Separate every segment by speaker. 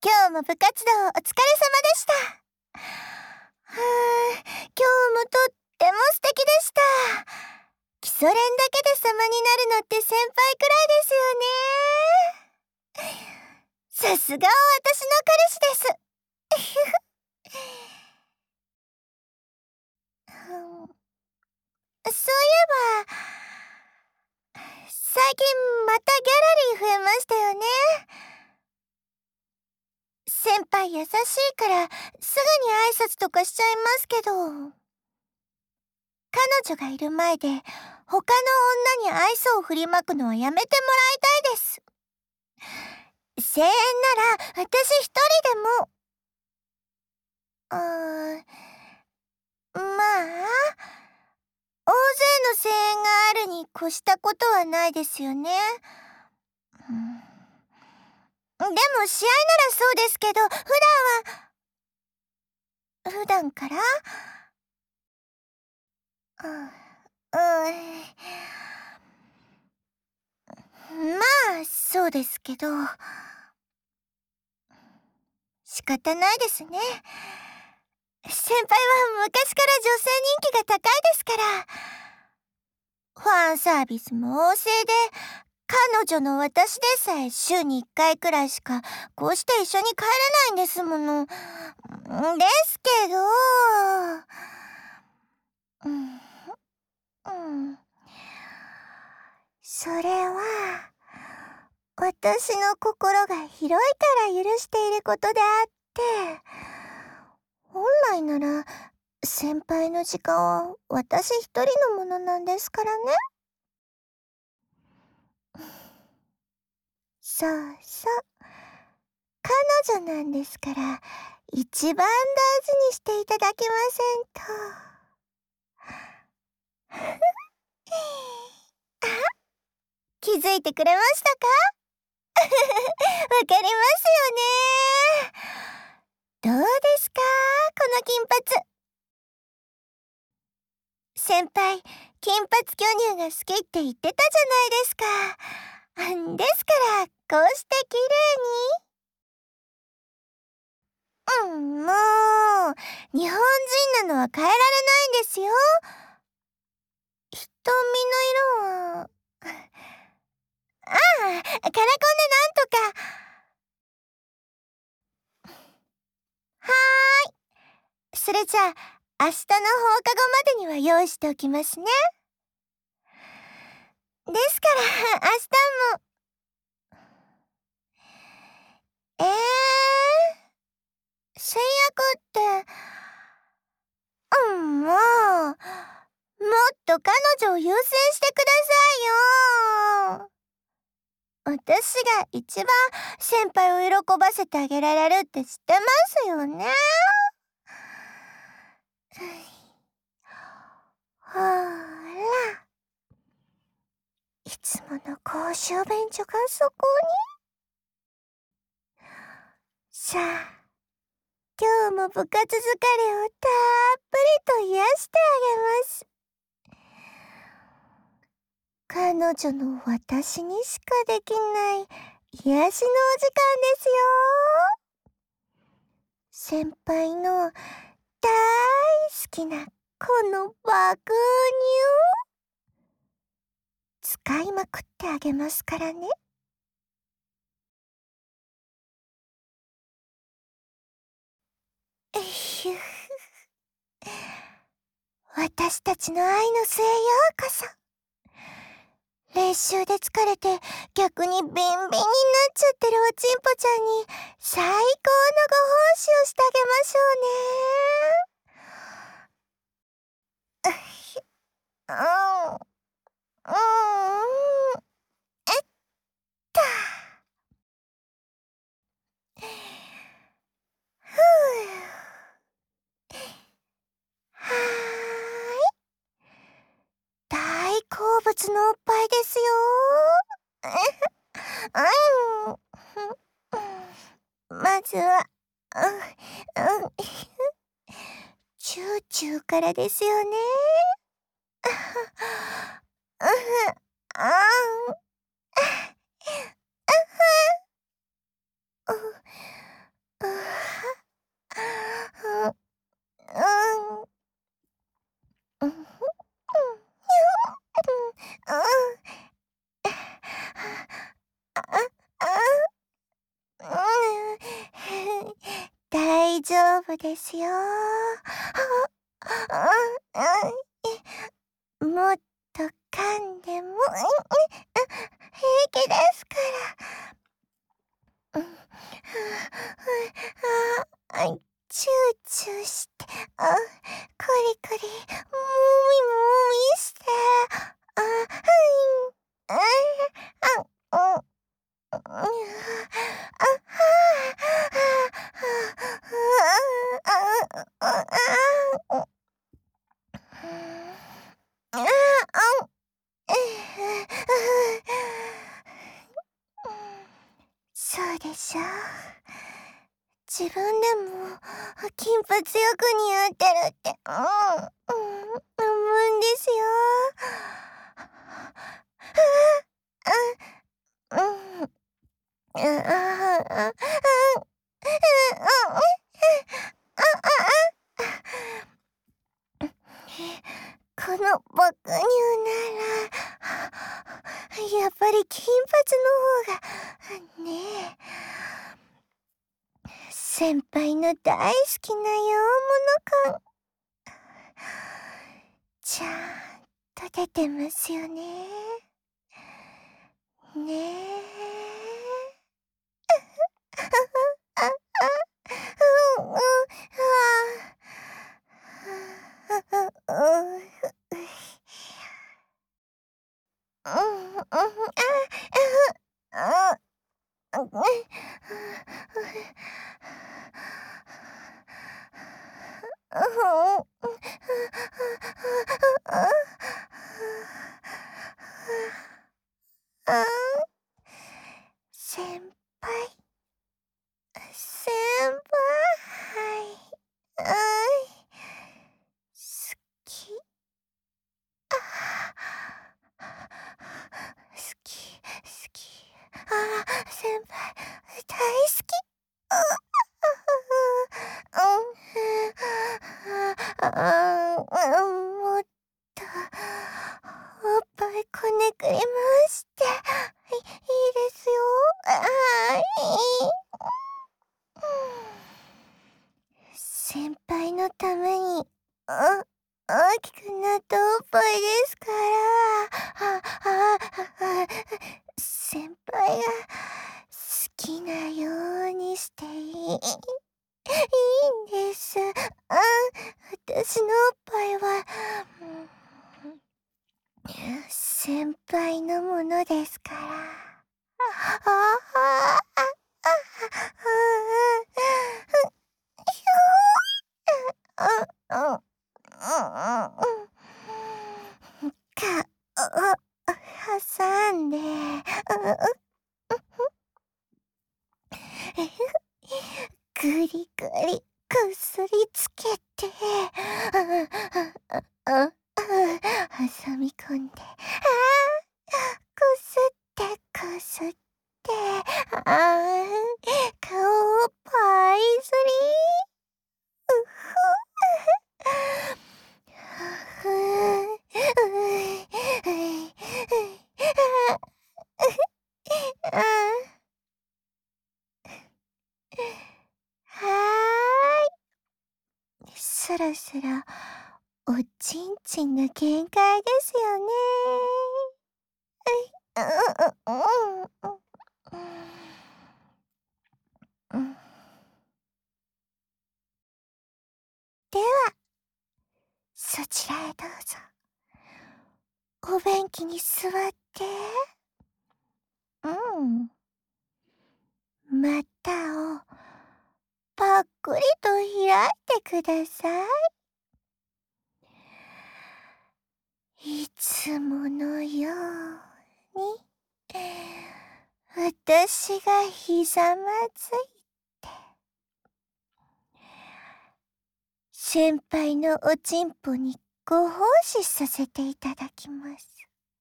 Speaker 1: 今日も部活動お疲れ様でした。今日もとっても素敵でした。基礎練だけで様になるのって先輩くらいですよね。さすがは私の彼氏です。そういえば、最近またギャラリー増えましたよね。先輩優しいからすぐに挨拶とかしちゃいますけど、彼女がいる前で他の女に愛想を振りまくのはやめてもらいたいです。声援なら私一人でも。まあ、大勢の声援があるに越したことはないですよね。でも試合ならそうですけど、普段からまあそうですけど、仕方ないですね。先輩は昔から女性人気が高いですから。ファンサービスも旺盛で、彼女の私でさえ週に1回くらいしかこうして一緒に帰れないんですもの。ですけど、それは私の心が広いから許していることであって、本来なら先輩の時間は私一人のものなんですからね。そうそう。彼女なんですから、一番大事にしていただけませんと。気づいてくれましたか？わかりますよね。どうですか、この金髪。先輩、金髪巨乳が好きって言ってたじゃないですか。ですから、こうして綺麗に。もう、日本人なのは変えられないんですよ。瞳の色は、カラコンでなんとか。はーい。それじゃあ、明日の放課後までには用意しておきますね。ですから、明日も。制約って、もっと彼女を優先してくださいよ。私が一番先輩を喜ばせてあげられるって知ってますよね。ほら、いつもの公衆便所がそこに。さあ、今日も部活疲れをたっぷりと癒してあげます。彼女の私にしかできない癒しのお時間ですよ。先輩の大好きなこの爆乳使いまくってあげますからね。私たちの愛の末ようこそ。練習で疲れて逆にビンビンになっちゃってるおちんぽちゃんに最高のご奉仕をしてあげましょうね。えっと。はーい。大好物のおっぱいですよ。まずは、チューチューからですよね。 大丈夫ですよ。もっと噛んでも平気ですから。チューチューして、クリクリ、もみもみして、そうでしょ。自分でも金髪よく似合ってるって、思うんですよ。この爆乳ならやっぱり金髪の方がねえ、先輩の大好きな洋物感ちゃんと出てますよね。ねえ。先輩、先輩、好き。好き、好き。先輩、大好き。もっと、おっぱいこねくり回して、いいですよ。先輩のために、大きくなったおっぱいですから、先輩が好きなようにしていいんです。私のおっぱいは、先輩のものですから。挟んで、ぐりぐりこすりつけて、挟み込んで、こすってこすって、顔をパイスリそろそろおちんちんの限界ですよね。では、そちらへどうぞ。お便器に座って、股をぱっくりと開いてください。いつものように、私がひざまずいて、先輩のおちんぽにご奉仕させていただきます。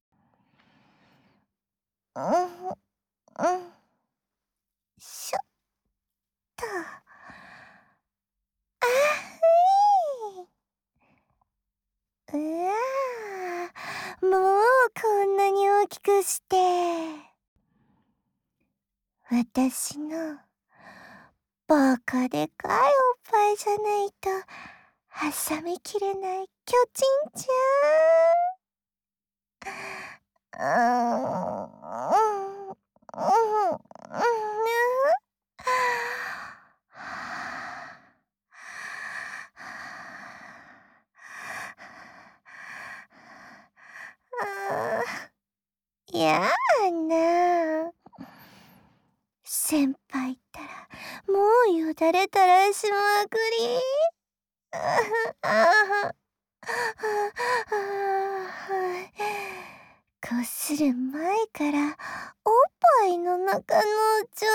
Speaker 1: しょっと。うわー、もうこんなに大きくして、私のバカでかいおっぱいじゃないと挟みきれない巨人ちゃん。やあな。先輩ったらもうよだれ垂らしまくり。こする前からおっぱいの中のちょぬちょ。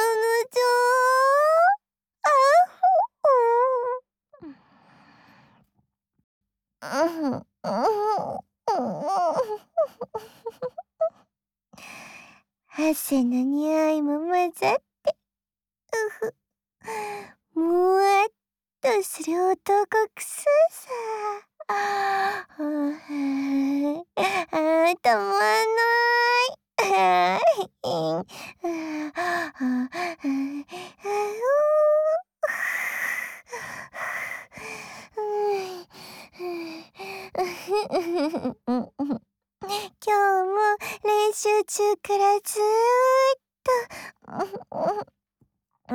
Speaker 1: 汗の匂いも混ざって、もわっとする男くささ。たまんない。今日も練習中からずーっと、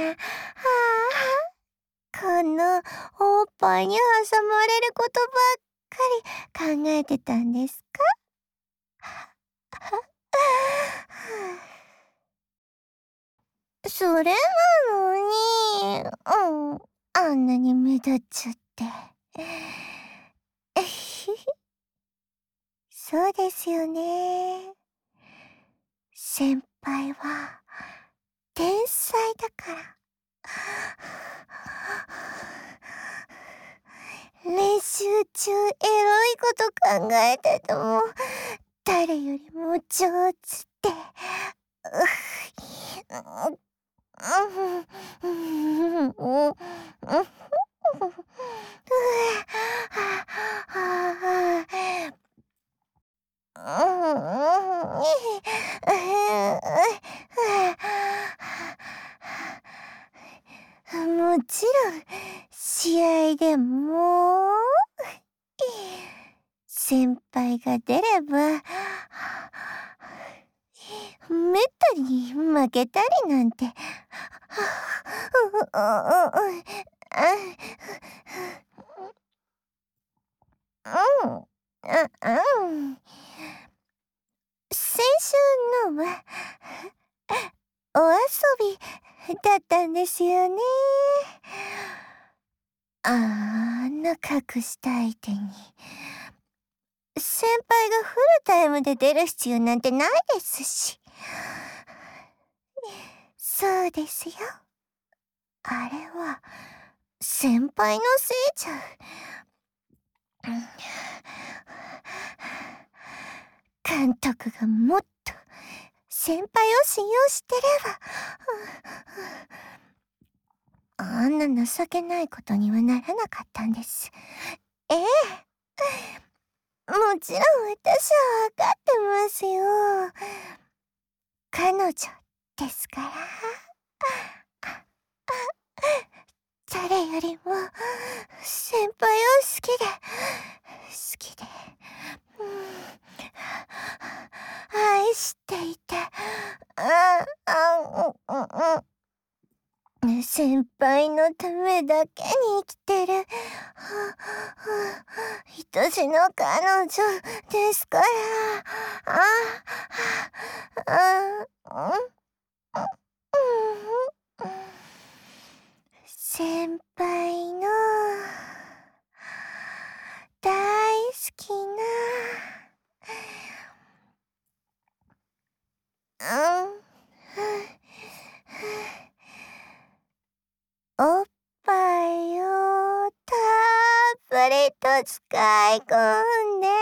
Speaker 1: このおっぱいに挟まれることばっかり考えてたんですか？それなのに、あんなに目立っちゃって。そうですよね。先輩は天才だから。練習中エロいこと考えてても誰よりも上手って。もちろん試合でも先輩が出ればめったに負けたりなんて。先週のはお遊びだったんですよね。あんな隠した相手に先輩がフルタイムで出る必要なんてないですし。そうですよ。あれは先輩のせいじゃ。監督がもっと先輩を信用してれば、あんな情けないことにはならなかったんです。ええ、もちろん私はわかってますよ。彼女ですから。誰よりも先輩を好きで、愛していて、先輩のためだけに生きてる愛しの彼女ですから。先輩の大好きな、おっぱいをたっぷりと使い込んで、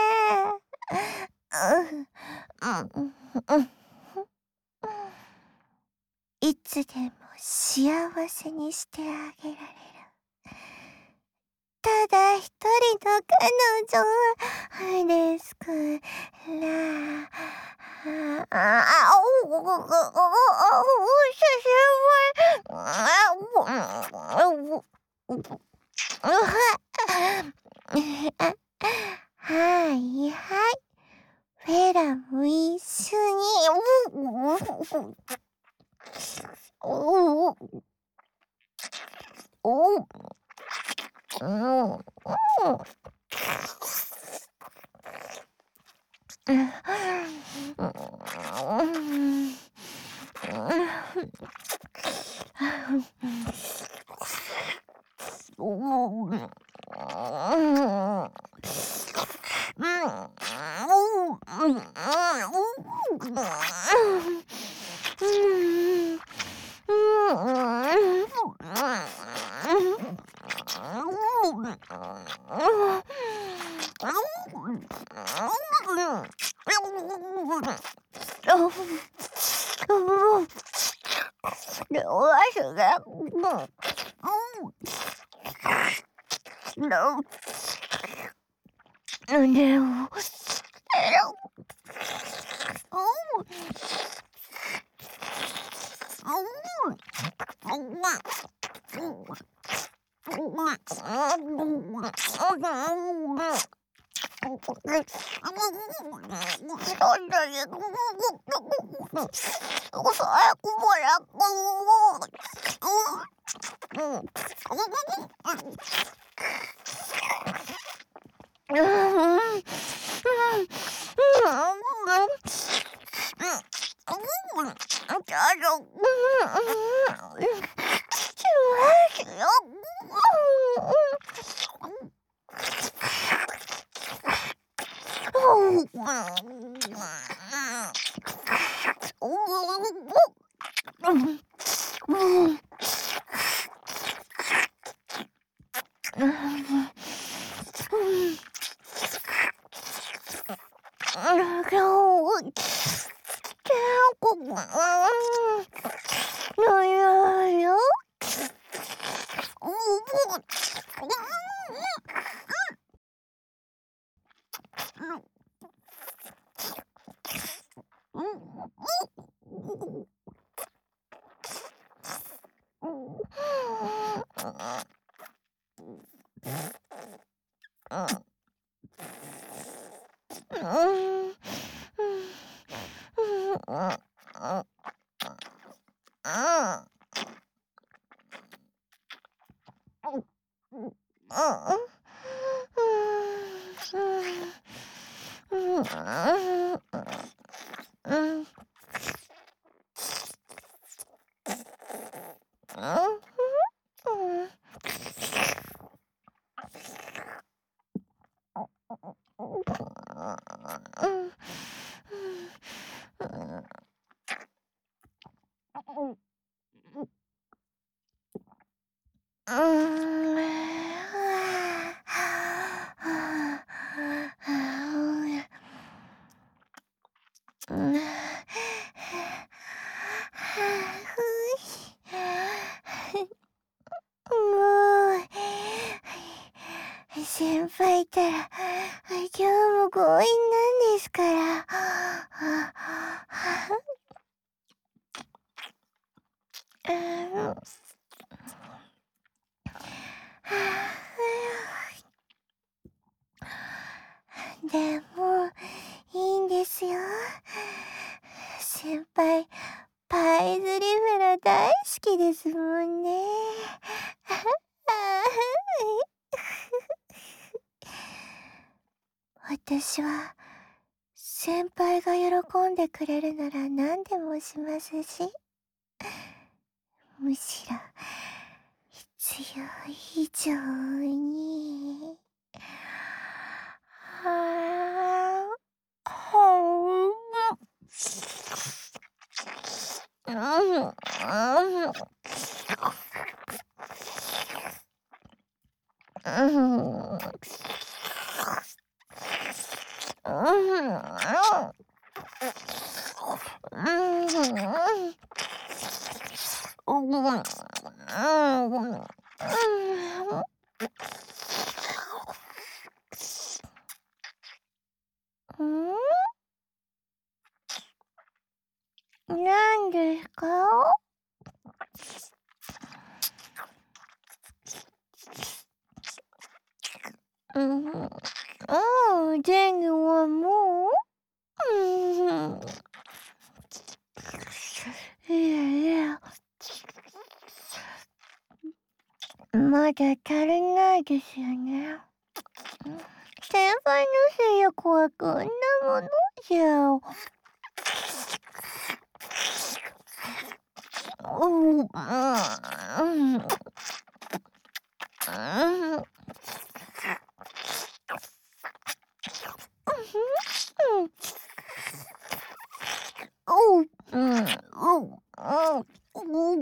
Speaker 1: いつでも幸せにしてあげられる。ただ一人の彼女ですから。久しぶり。 はいはい。フェラも一緒に。おおおお先輩ったら、今日も強引なんですから。でも、いいんですよ。先輩、パイズリフェラ大好きですもんね。私は、先輩が喜んでくれるなら何でもしますし、むしろ、必要以上に。なんですか？ うん、前後はもう、いやいや、まだ足りないですよね。先輩の性欲はこんなものじゃ。うん、うん、うん、うん、うん、うん、うん、うん、うん、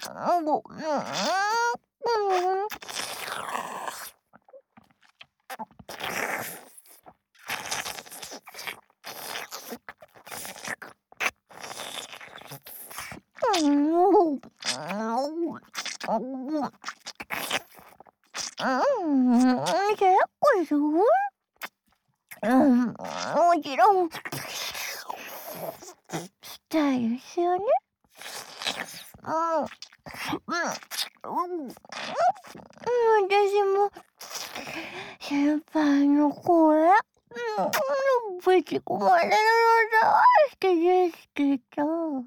Speaker 1: 結構すごい。もちろん、したいですよね。うん、うん、私も、先輩の声、ぶち込まれるの大好きですけど。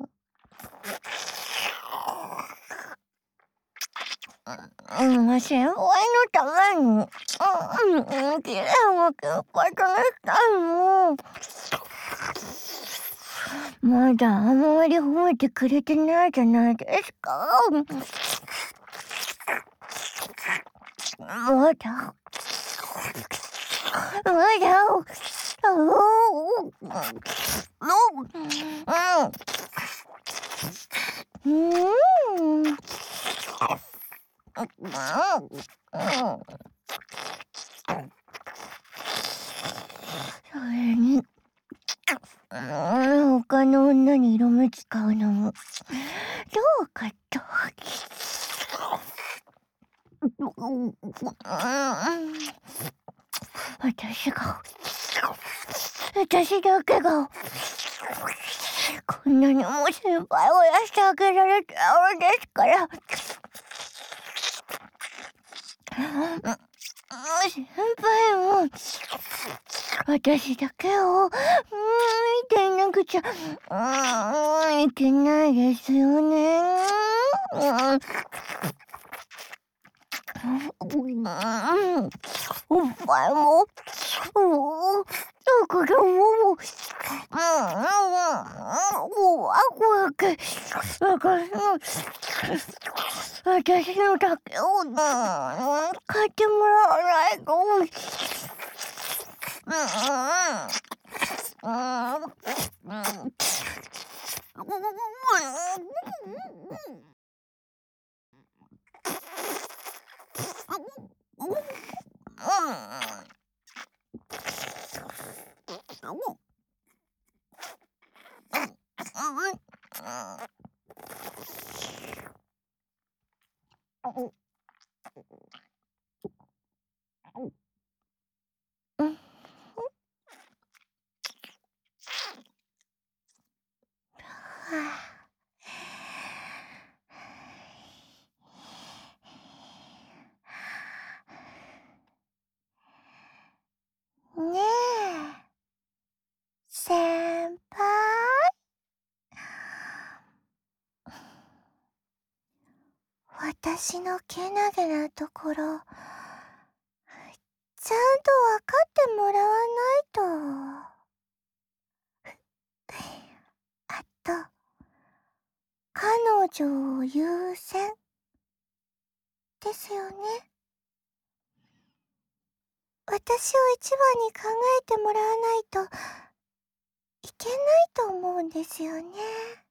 Speaker 1: 先輩のために、綺麗な結果としたいもん。まだあんまり褒めてくれてないじゃないですか。まだ。うん。それに、他の女に色目使うのも、どうかと。私だけが、こんなにも先輩を癒してあげられてあるんですから。先輩も、私だけを、見ていなくちゃ、いけないですよね。おっぱいも、だからもう、ワクワク、私のだけを、買ってもらわないと。ねえ、先輩。私のけなげなところ、ちゃんとわかってもらわないと。あと、彼女を優先ですよね。私を一番に考えてもらわないといけないと思うんですよね。